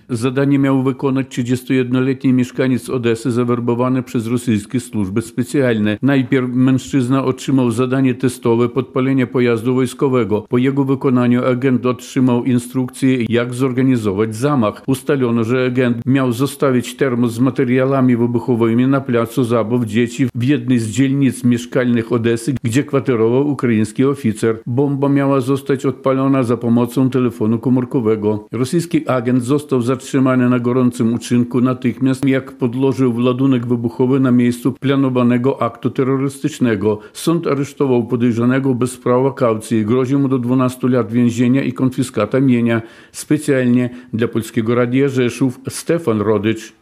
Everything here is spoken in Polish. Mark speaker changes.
Speaker 1: Zadanie miał wykonać 31-letni mieszkaniec Odesy zawerbowany przez rosyjskie służby specjalne. Najpierw mężczyzna otrzymał zadanie testowe podpalenia pojazdu wojskowego. Po jego wykonaniu agent otrzymał instrukcję, jak zorganizować zamach. Ustalono, że agent miał zostawić termos z materiałami wybuchowymi na placu zabaw dzieci w jednej z dzielnic mieszkalnych Odesy, gdzie kwaterował ukraiński oficer. Bomba miała zostać odpalona za pomocą telefonu komórkowego. Rosyjski agent został zatrzymany na gorącym uczynku natychmiast, jak podłożył ładunek wybuchowy na miejscu planowanego aktu terrorystycznego. Sąd aresztował podejrzanego bez prawa kaucji. Grozi mu do 12 lat więzienia i konfiskata mienia. Specjalnie dla Polskiego Radia Rzeszów Stefan Rodycz.